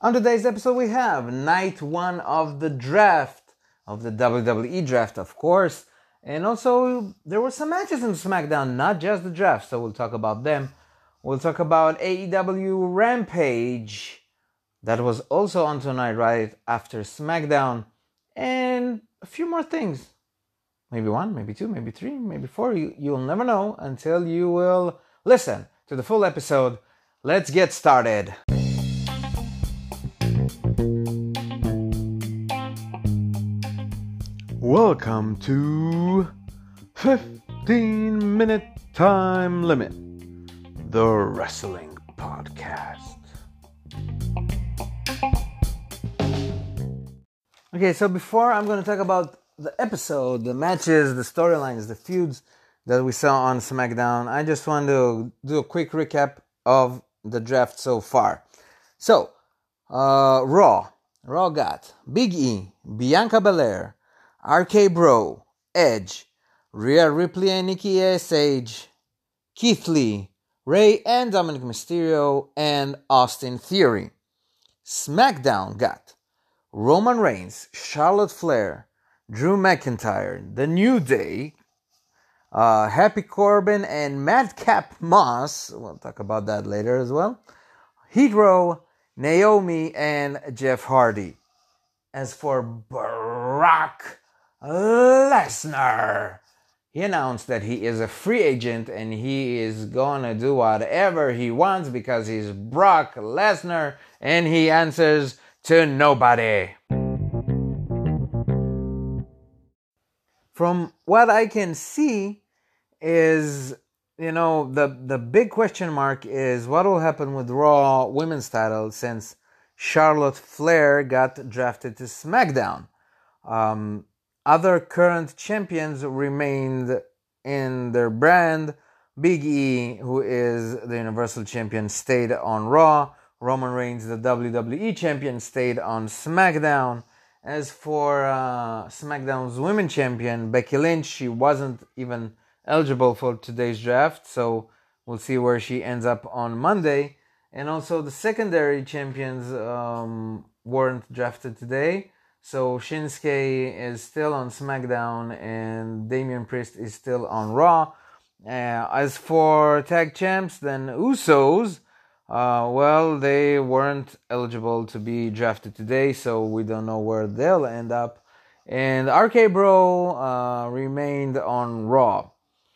On today's episode, we have night one of the draft, of the WWE draft, of course. And also, there were some matches in SmackDown, not just the draft, so we'll talk about them. We'll talk about AEW Rampage, that was also on tonight, right after SmackDown, and a few more things. Maybe one, maybe two, maybe three, maybe four. You'll never know until you will listen to the full episode. Let's get started. Welcome to 15-Minute Time Limit, the wrestling podcast. Okay, so before I'm going to talk about the episode, the matches, the storylines, the feuds that we saw on SmackDown, I just want to do a quick recap of the draft so far. So, Raw got Big E, Bianca Belair, RK Bro, Edge, Rhea Ripley and Nikki ASH, Keith Lee, Rey and Dominic Mysterio, and Austin Theory. SmackDown got Roman Reigns, Charlotte Flair, Drew McIntyre, The New Day, Happy Corbin, and Madcap Moss. We'll talk about that later as well. Heat Row, Naomi, and Jeff Hardy. As for Brock Lesnar, he announced that he is a free agent and he is gonna do whatever he wants because he's Brock Lesnar and he answers to nobody. From what I can see is, the big question mark is what will happen with Raw Women's title since Charlotte Flair got drafted to SmackDown. Other current champions remained in their brand. Big E, who is the Universal Champion, stayed on Raw. Roman Reigns, the WWE Champion, stayed on SmackDown. As for SmackDown's Women's Champion, Becky Lynch, she wasn't even eligible for today's draft, so we'll see where she ends up on Monday. And also the secondary champions weren't drafted today. So Shinsuke is still on SmackDown and Damian Priest is still on Raw. As for tag champs, then Usos, they weren't eligible to be drafted today, so we don't know where they'll end up. And RK Bro remained on Raw.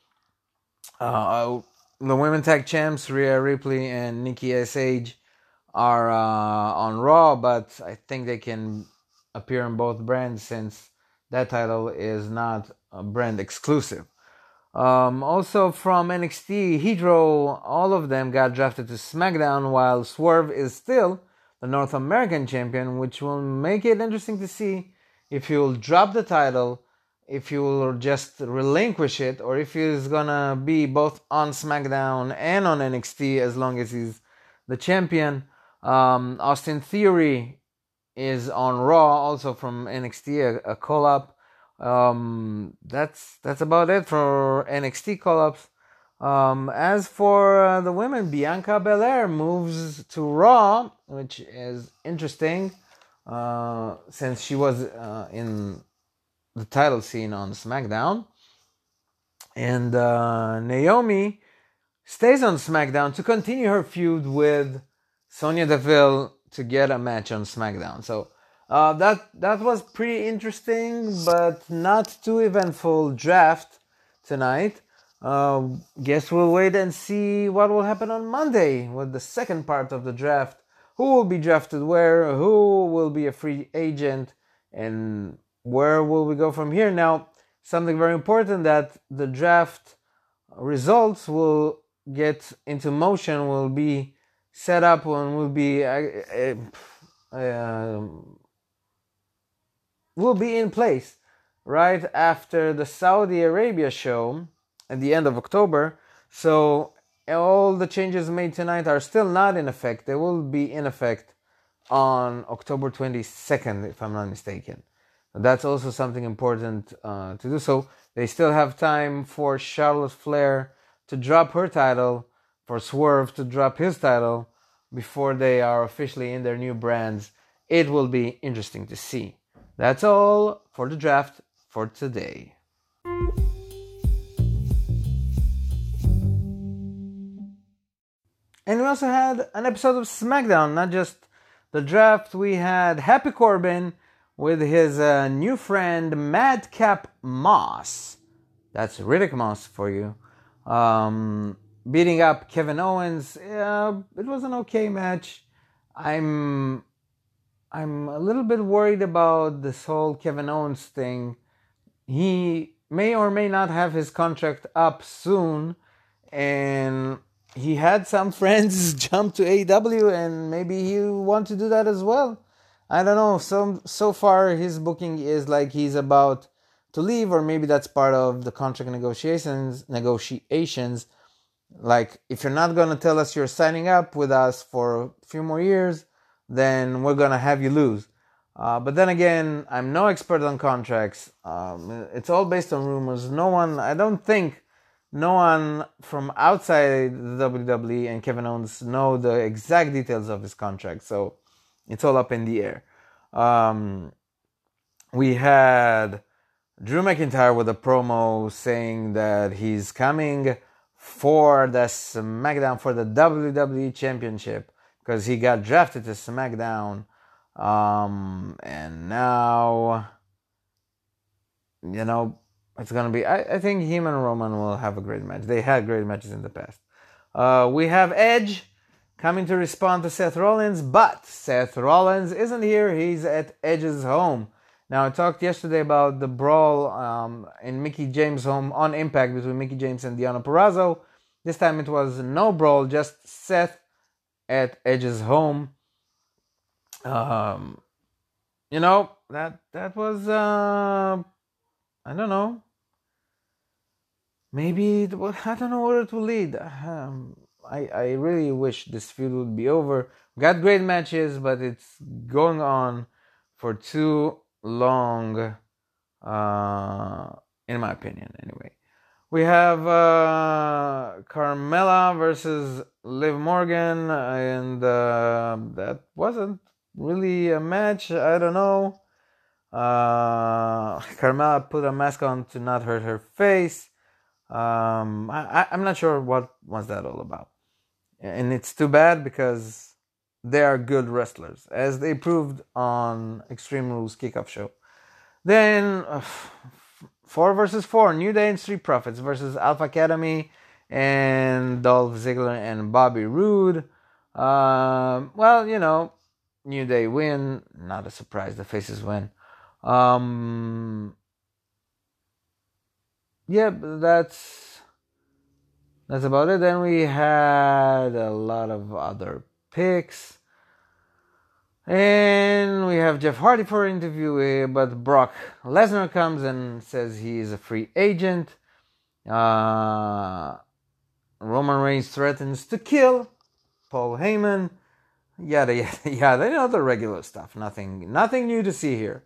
The women tag champs, Rhea Ripley and Nikki ASH, are on Raw, but I think they can appear in both brands since that title is not a brand exclusive. Also from NXT, Heat Row, all of them got drafted to SmackDown while Swerve is still the North American champion, which will make it interesting to see if he will drop the title, if he will just relinquish it, or if he's gonna be both on SmackDown and on NXT as long as he's the champion. Austin Theory is on Raw, also from NXT, a call-up. That's about it for NXT call-ups. As for the women, Bianca Belair moves to Raw, which is interesting, since she was in the title scene on SmackDown. And Naomi stays on SmackDown to continue her feud with Sonya Deville to get a match on SmackDown. So that was pretty interesting, but not too eventful draft tonight. Guess we'll wait and see what will happen on Monday with the second part of the draft. Who will be drafted where? Who will be a free agent? And where will we go from here? Now, something very important that the draft results will get into motion, will be set up, and will be in place right after the Saudi Arabia show at the end of October. So all the changes made tonight are still not in effect. They will be in effect on October 22nd, if I'm not mistaken. That's also something important to do. So they still have time for Charlotte Flair to drop her title, for Swerve to drop his title, before they are officially in their new brands. It will be interesting to see. That's all for the draft for today. And we also had an episode of SmackDown, not just the draft. We had Happy Corbin with his new friend Madcap Moss. That's Riddick Moss for you. Beating up Kevin Owens. It was an okay match. I'm a little bit worried about this whole Kevin Owens thing. He may or may not have his contract up soon, and he had some friends jump to AEW, and maybe he want to do that as well. I don't know. So far his booking is like he's about to leave, or maybe that's part of the contract negotiations. Like, if you're not going to tell us you're signing up with us for a few more years, then we're going to have you lose. But then again, I'm no expert on contracts. It's all based on rumors. I don't think no one from outside the WWE and Kevin Owens know the exact details of his contract. So it's all up in the air. We had Drew McIntyre with a promo saying that he's coming for the SmackDown for the WWE Championship because he got drafted to SmackDown. And now, it's going to be... I think him and Roman will have a great match. They had great matches in the past. We have Edge coming to respond to Seth Rollins, but Seth Rollins isn't here. He's at Edge's home. Now, I talked yesterday about the brawl in Mickie James' home on Impact between Mickie James and Deonna Purrazzo. This time it was no brawl, just Seth at Edge's home. That was, I don't know. Maybe, I don't know where it will lead. I really wish this feud would be over. We got great matches, but it's going on for too long, in my opinion, anyway. We have Carmella versus Liv Morgan, and that wasn't really a match. I don't know. Carmella put a mask on to not hurt her face. I'm not sure what was that all about. And it's too bad because they are good wrestlers, as they proved on Extreme Rules Kickoff Show. Then 4 versus 4, New Day and Street Profits versus Alpha Academy and Dolph Ziggler and Bobby Roode. New Day win. Not a surprise, the faces win. That's about it. Then we had a lot of other picks. And we have Jeff Hardy for an interview, but Brock Lesnar comes and says he is a free agent. Roman Reigns threatens to kill Paul Heyman. Yada, yada, yada. The regular stuff. Nothing new to see here.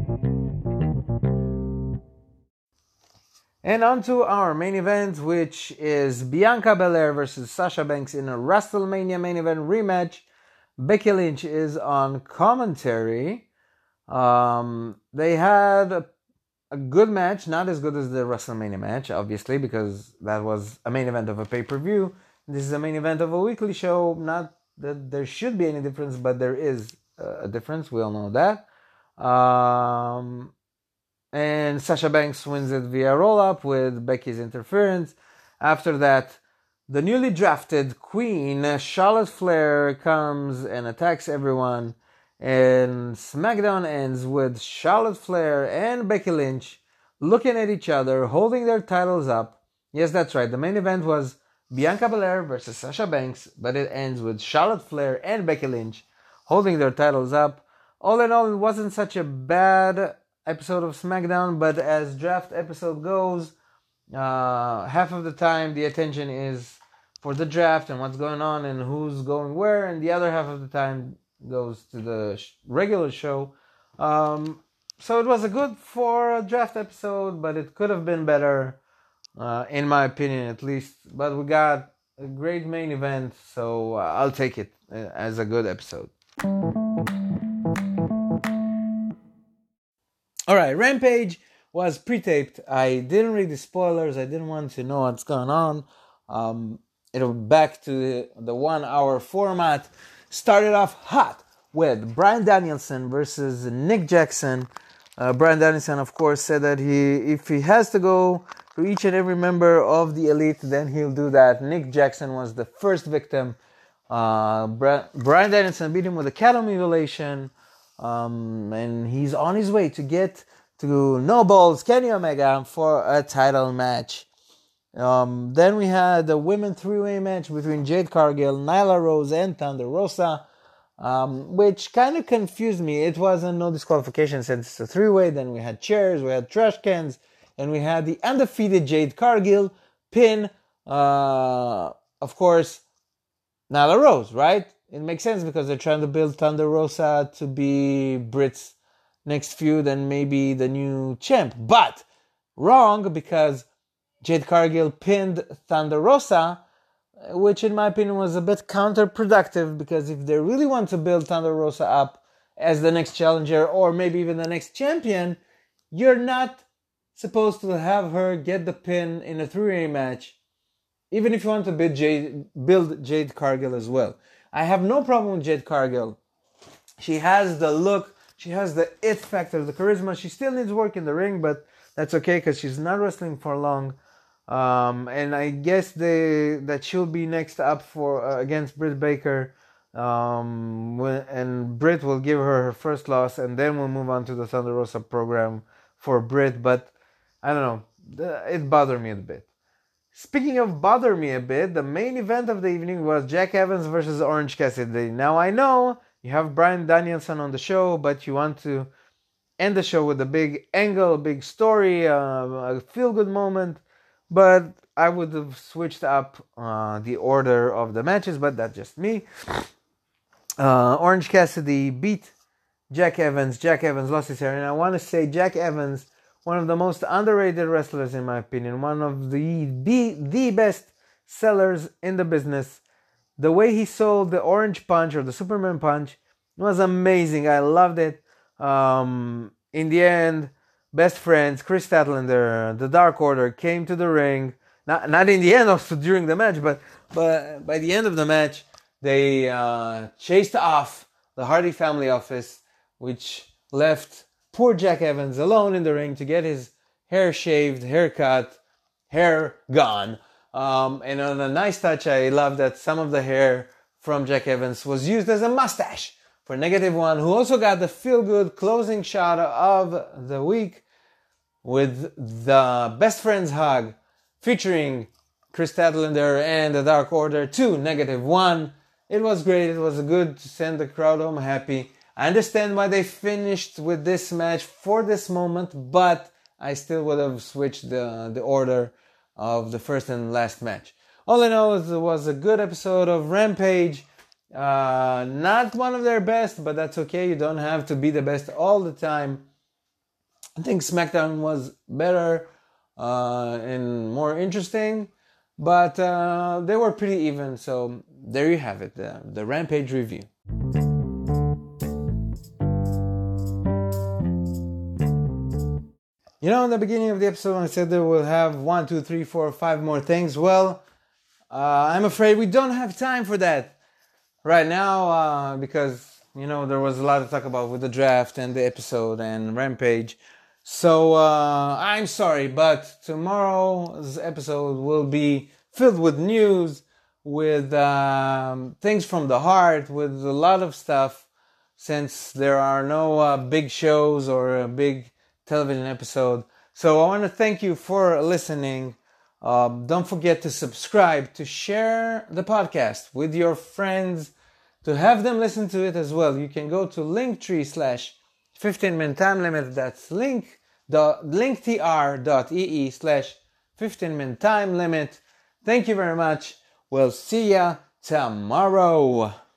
And on to our main event, which is Bianca Belair versus Sasha Banks in a WrestleMania main event rematch. Becky Lynch is on commentary. They had a good match, not as good as the WrestleMania match, obviously, because that was a main event of a pay-per-view. This is a main event of a weekly show. Not that there should be any difference, but there is a difference. We all know that. And Sasha Banks wins it via roll-up with Becky's interference. After that, the newly drafted queen, Charlotte Flair, comes and attacks everyone. And SmackDown ends with Charlotte Flair and Becky Lynch looking at each other, holding their titles up. Yes, that's right. The main event was Bianca Belair versus Sasha Banks, but it ends with Charlotte Flair and Becky Lynch holding their titles up. All in all, it wasn't such a bad episode of SmackDown, but as draft episode goes, half of the time the attention is for the draft and what's going on and who's going where, and the other half of the time goes to the regular show. So it was a good for a draft episode, but it could have been better, in my opinion at least. But we got a great main event, so I'll take it. as a good episode. Alright, Rampage was pre-taped. I didn't read the spoilers. I didn't want to know what's going on. It'll back to the 1 hour format. Started off hot with Bryan Danielson versus Nick Jackson. Bryan Danielson, of course, said that if he has to go to each and every member of the Elite, then he'll do that. Nick Jackson was the first victim. Bryan Danielson beat him with a cattle mutilation. And he's on his way to get to No Balls Kenny Omega for a title match. Then we had the women three-way match between Jade Cargill, Nyla Rose, and Thunder Rosa, which kind of confused me. It wasn't no disqualification since it's a three-way. Then we had chairs, we had trash cans, and we had the undefeated Jade Cargill pin, of course, Nyla Rose, right? It makes sense because they're trying to build Thunder Rosa to be Britt's next feud and maybe the new champ. But wrong, because Jade Cargill pinned Thunder Rosa, which in my opinion was a bit counterproductive, because if they really want to build Thunder Rosa up as the next challenger or maybe even the next champion, you're not supposed to have her get the pin in a three-way match, even if you want to build Jade Cargill as well. I have no problem with Jade Cargill. She has the look, she has the it factor, the charisma. She still needs work in the ring, but that's okay because she's not wrestling for long. And I guess that she'll be next up for against Britt Baker. And Britt will give her first loss, and then we'll move on to the Thunder Rosa program for Britt. But I don't know, it bothered me a bit. Speaking of bother me a bit, the main event of the evening was Jack Evans versus Orange Cassidy. Now I know you have Bryan Danielson on the show, but you want to end the show with a big angle, a big story, a feel-good moment. But I would have switched up the order of the matches, but that's just me. Orange Cassidy beat Jack Evans. Jack Evans lost his hair, and I want to say Jack Evans, one of the most underrated wrestlers in my opinion, one of the best sellers in the business. The way he sold the Orange Punch or the Superman Punch was amazing. I loved it. In the end, best friends, Chris Statlander, the Dark Order came to the ring. Not in the end, also during the match, but by the end of the match, they chased off the Hardy family office, which left poor Jack Evans alone in the ring to get his hair shaved, haircut, hair gone. And on a nice touch, I love that some of the hair from Jack Evans was used as a mustache for -1, who also got the feel-good closing shot of the week with the Best Friends hug featuring Chris Statlander and the Dark Order to -1. It was great. It was good to send the crowd home happy. I understand why they finished with this match for this moment, but I still would have switched the order of the first and last match. All I know is it was a good episode of Rampage. Not one of their best, but that's okay. You don't have to be the best all the time. I think SmackDown was better and more interesting, but they were pretty even. So there you have it, the Rampage review. You know, in the beginning of the episode, I said that we'll have 1, 2, 3, 4, 5 more things. Well, I'm afraid we don't have time for that right now because, you know, there was a lot to talk about with the draft and the episode and Rampage. So I'm sorry, but tomorrow's episode will be filled with news, with things from the heart, with a lot of stuff, since there are no big shows or a big television episode. So I want to thank you for listening. Don't forget to subscribe, to share the podcast with your friends, to have them listen to it as well. You can go to linktree/15-minute time limit. That's linktr.ee/15-minute time limit. Thank you very much. We'll see ya tomorrow.